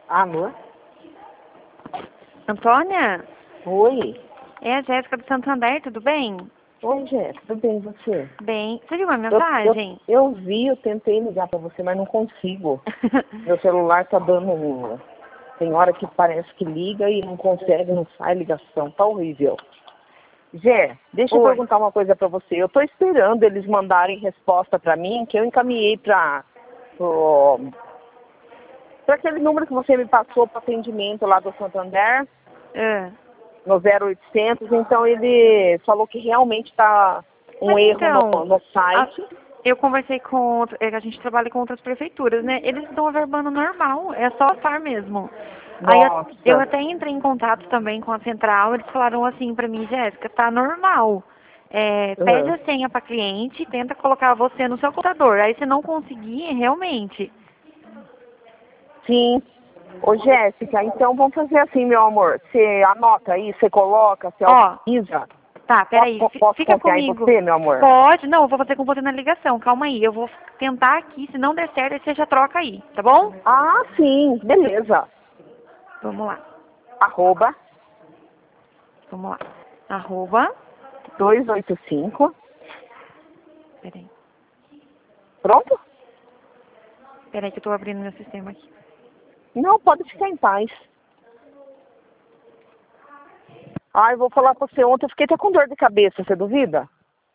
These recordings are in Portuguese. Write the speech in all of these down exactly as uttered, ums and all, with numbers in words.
Alô? Antônia? Oi. É a Jéssica do Santander, tudo bem? Oi, Jéssica, tudo bem e você? Bem. Você viu uma Eu, mensagem? eu, eu vi, eu tentei ligar pra você, mas não consigo. Meu celular tá dando... Tem hora que parece que liga e não consegue, não sai ligação. Tá horrível. Jé, deixa eu Oi. perguntar uma coisa pra você. Eu tô esperando eles mandarem resposta pra mim, que eu encaminhei pra... Pro, pra aquele número que você me passou para atendimento lá do Santander. Ah. No zero oitocentos, então ele falou que realmente está um Mas erro então, no, no site. a- eu conversei com... outra- é que a gente trabalha com outras prefeituras, né? Eles estão averbando normal, é só a FAR mesmo. Aí eu, eu Nossa. até entrei em contato também com a central, eles falaram assim pra mim, Jéssica, tá normal. É, pede Uhum. a senha pra cliente, tenta colocar você no seu computador. Aí se não conseguir, realmente... Sim. Ô Jéssica, então vamos fazer assim, meu amor. Você anota aí, você coloca, você Ó, autoriza. tá, peraí, Posso, fi- posso fica confiar em comigo. você, meu amor? Pode, não, eu vou fazer com você na ligação, calma aí. Eu vou tentar aqui, se não der certo, aí você já troca aí, tá bom? Ah, sim, beleza. Vamos lá, Arroba vamos lá. Arroba, duzentos e oitenta e cinco. peraí, Pronto? peraí que eu tô abrindo meu sistema aqui. Não, pode ficar em paz. Ah, eu vou falar pra você, ontem eu fiquei até com dor de cabeça, você duvida?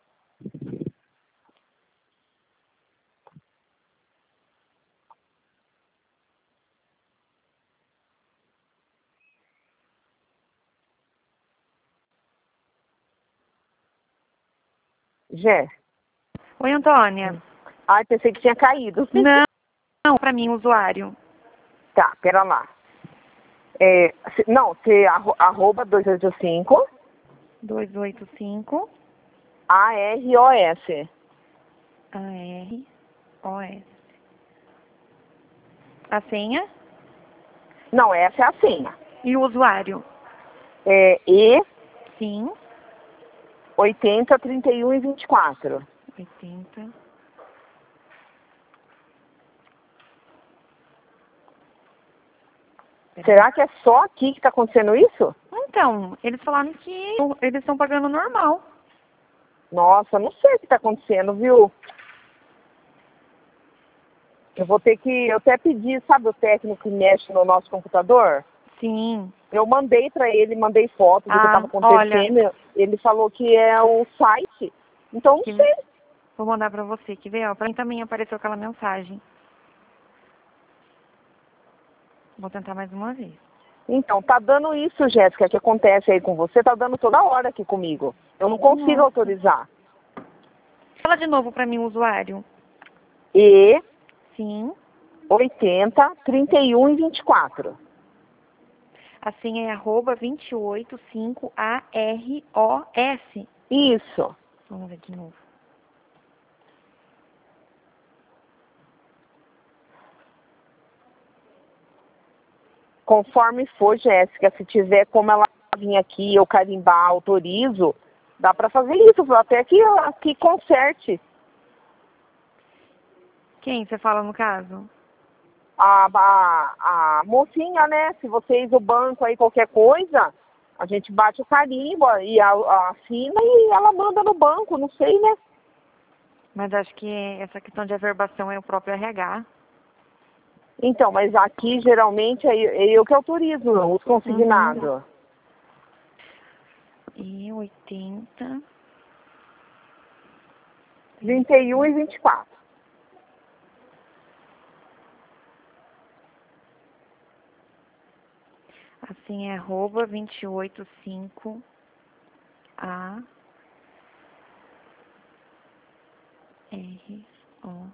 Jé. Oi, Antônia. Ai, pensei que tinha caído. Não, não, pra mim, usuário. Tá, pera lá. É, se- não, você arro, arroba duzentos e oitenta e cinco duzentos e oitenta e cinco A R O S. A R O S. A senha Não, essa é a senha. e o usuário. É E Sim, oitenta, trinta e um e vinte e quatro. oitenta. Peraí. Será que é só aqui que está acontecendo isso? Então, eles falaram que eles estão pagando normal. Nossa, não sei o que está acontecendo, viu? Eu vou ter que, eu até pedi, sabe o técnico que mexe no nosso computador? Sim. Eu mandei para ele, mandei foto do que Ah, estava olha, acontecendo. Ele falou que é o site. Então, não que, sei. vou mandar pra você, que veio, ó, pra mim também apareceu aquela mensagem. Vou tentar mais uma vez. Então, tá dando isso, Jéssica, que acontece aí com você, tá dando toda hora aqui comigo. Eu não consigo Nossa. autorizar. Fala de novo pra mim o usuário. E Sim. oitenta, trinta e um e vinte e quatro. A senha é arroba dois oito cinco A R O S. Isso. Vamos ver de novo. Conforme for, Jéssica, se tiver como ela vir aqui, eu carimbar, autorizo, dá pra fazer isso, até que, que conserte. Quem você fala no caso? A, a, a mocinha, né? Se vocês, o banco aí, qualquer coisa, a gente bate o carimbo e a, a assina e ela manda no banco, não sei, né? Mas acho que essa questão de averbação é o próprio R H. Então, mas aqui geralmente é eu, é eu que autorizo os consignados. Uhum. E oitenta. trinta e um e vinte e quatro. Assim é arroba dois oito cinco A R O.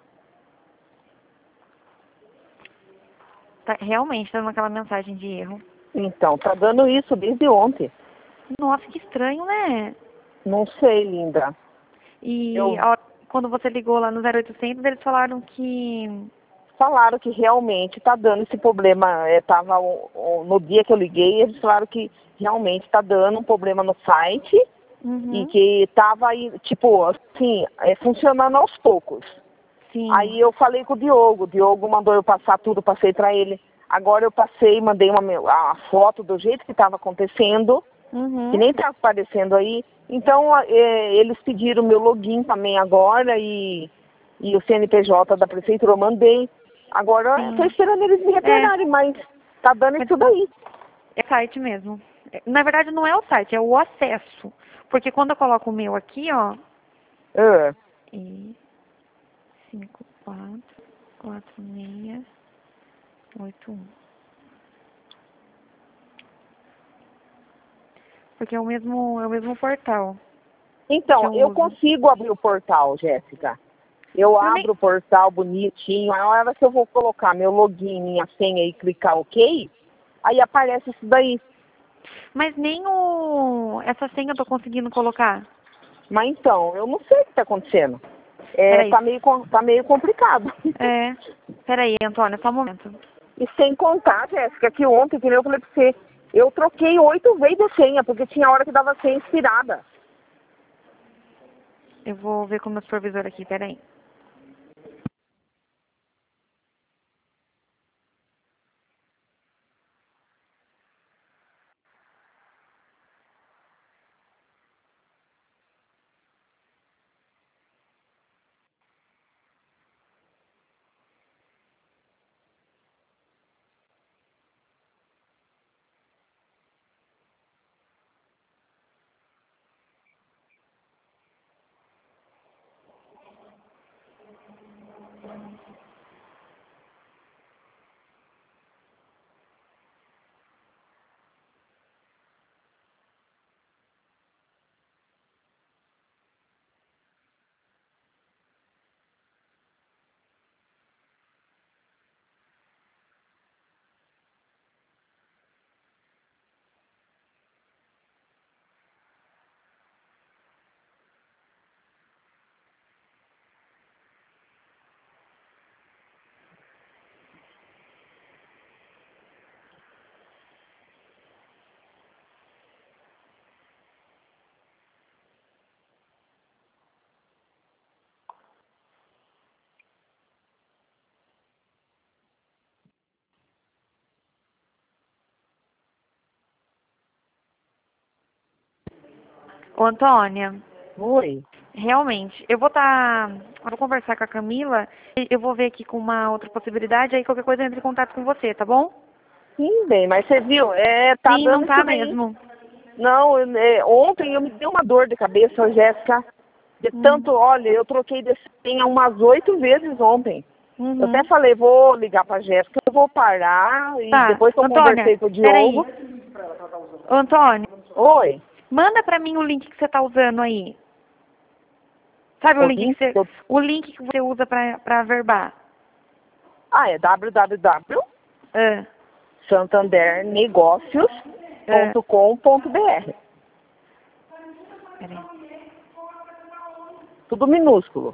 Tá, realmente tá dando aquela mensagem de erro. Então, tá dando isso desde ontem. Nossa, que estranho, né? Não sei, linda. E Eu a hora- quando você ligou lá no zero oitocentos, eles falaram que... falaram que realmente tá dando esse problema. É, tava o- o- no dia que eu liguei, eles falaram que realmente tá dando um problema no site e Uhum. que tava aí, tipo, assim, é, funcionando aos poucos. Sim. Aí eu falei com o Diogo, o Diogo mandou eu passar tudo, passei pra ele. Agora eu passei, mandei uma me- a foto do jeito que estava acontecendo, Uhum. que nem está aparecendo aí. Então, a- é, eles pediram meu login também agora e, e o C N P J da prefeitura eu mandei. Agora eu estou Sim. esperando eles me retornarem, mas tá dando Mas isso daí. é site mesmo. É, na verdade, não é o site, é o acesso. Porque quando eu coloco o meu aqui, ó, Ah, e cinco quatro quatro seis oito um. Porque é o mesmo, é o mesmo portal que então, eu eu uso. consigo abrir o portal, Jéssica. Eu Eu nem, abro o portal bonitinho, a hora que eu vou colocar meu login, minha senha e clicar OK, aí aparece isso daí. mas nem o essa senha eu tô conseguindo colocar. Mas então, eu não sei o que está acontecendo. É, Peraí. tá meio, com- tá meio complicado. É. Peraí, Antônia, só um momento. E sem contar, Jéssica, que ontem, que nem eu falei pra você, eu troquei oito vezes a senha, porque tinha hora que dava senha expirada. Eu vou ver com o meu supervisor aqui, peraí. Ô, Antônia, Oi. realmente, eu vou estar. eu vou conversar com a Camila e eu vou ver aqui com uma outra possibilidade, aí qualquer coisa eu entro em contato com você, tá bom? Sim, bem, mas você viu, é, tá Sim, não dando tá isso daí. mesmo. Não, eu- é, ontem eu me dei uma dor de cabeça, Jéssica, de tanto, Uhum. olha, eu troquei de senha umas oito vezes ontem. Eu até Uhum. falei, vou ligar pra Jéssica, eu vou parar, e Tá, depois que eu Antônia, conversei com o peraí. Diogo. Ô, Antônia, Oi, manda pra mim o link que você tá usando aí. Sabe o o link que link você, que eu... o link que você usa pra, pra verbar? Ah, é w w w ponto Ah, santander negócios ah, ponto com ponto b r. peraí. Tudo minúsculo.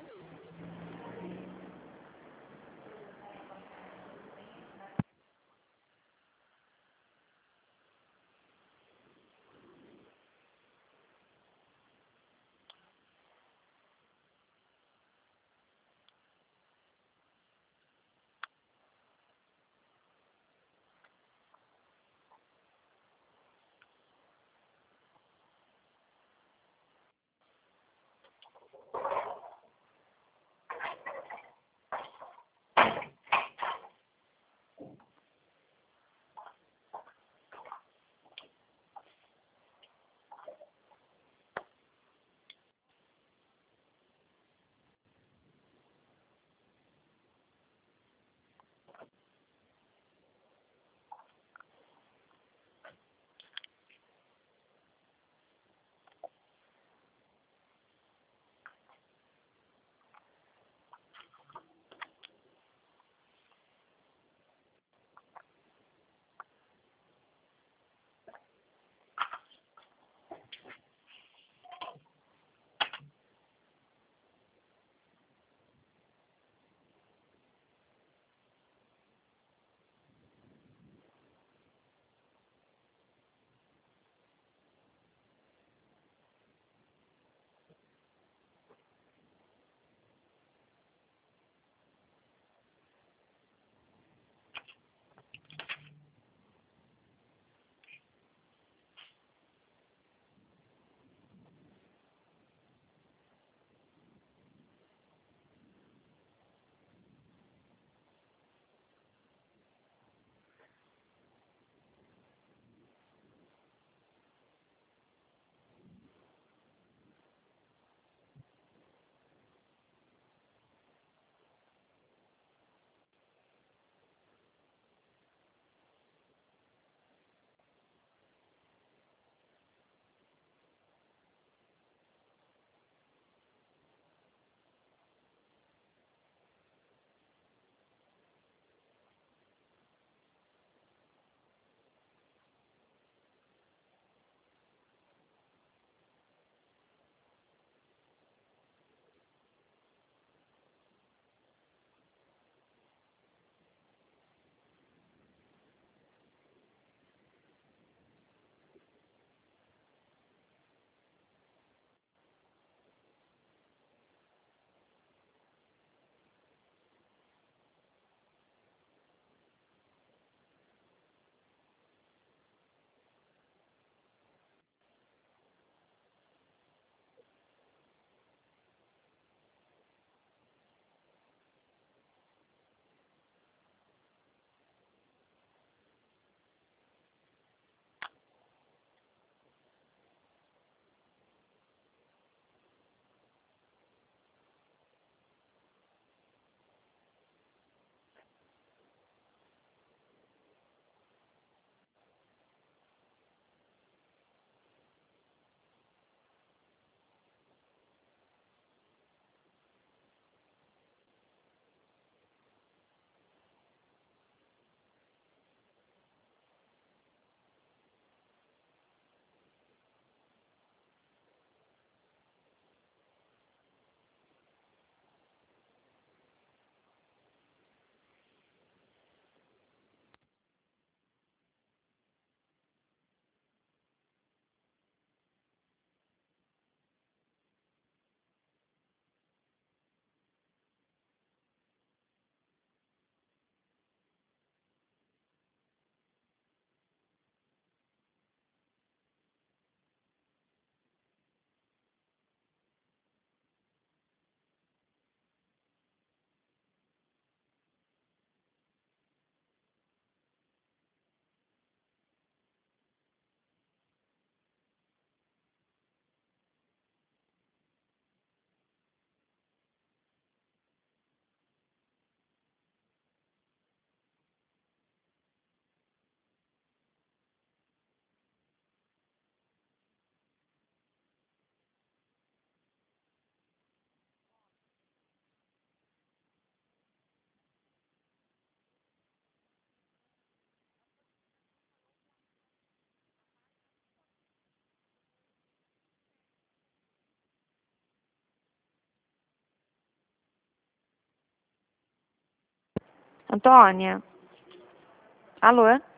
Antônia? Alô?